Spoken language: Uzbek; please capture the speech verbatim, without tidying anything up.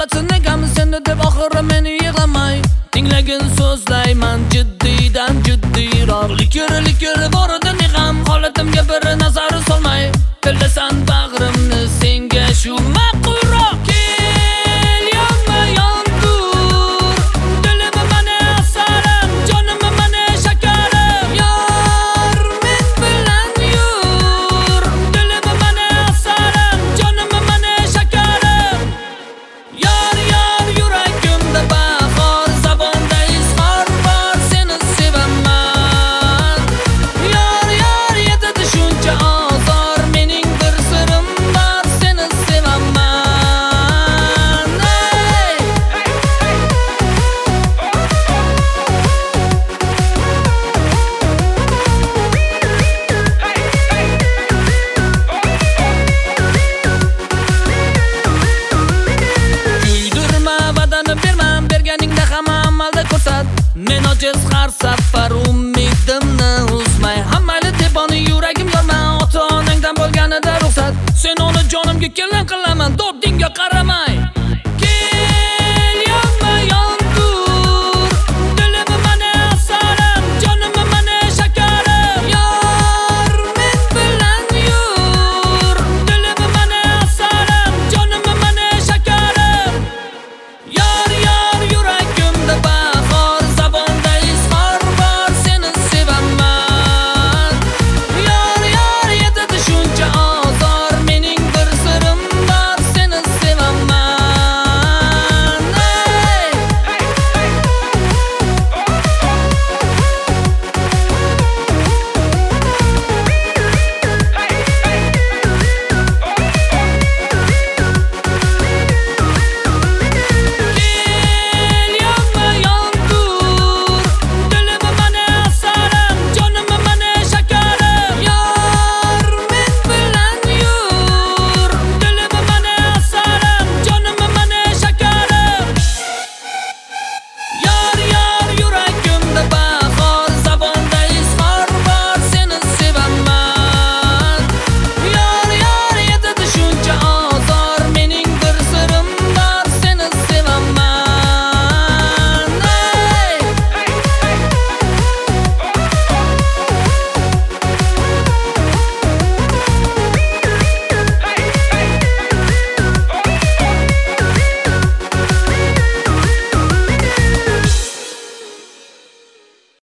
xohlasin negam seni deb oxiri meni yig'lamay tinglagin so'zlayman jiddiydan jiddiyroq likir likir borida negam holatimga bir nazar solmay bilasan bag'rimni senga shu ma'qulroq kel yonma yondur dilim mana asarim jonim mana shakarim yor men bilan yur dilim mana asarim jonim mana shakarim yor yor yuragimda bahor zabonda izhor bor seni sevaman yor yor yetadi shuncha ozor mening bir sirim bor seni sevaman hey kuydirma va'dani berman berganingda hamma amalda ko'rsat men ojiz har safar umidimni uzmay hammali deb oni yuragim yorma ota onangdan bo'lganida ruxsat sen uni jonimga kelin qilaman dordingga qaraman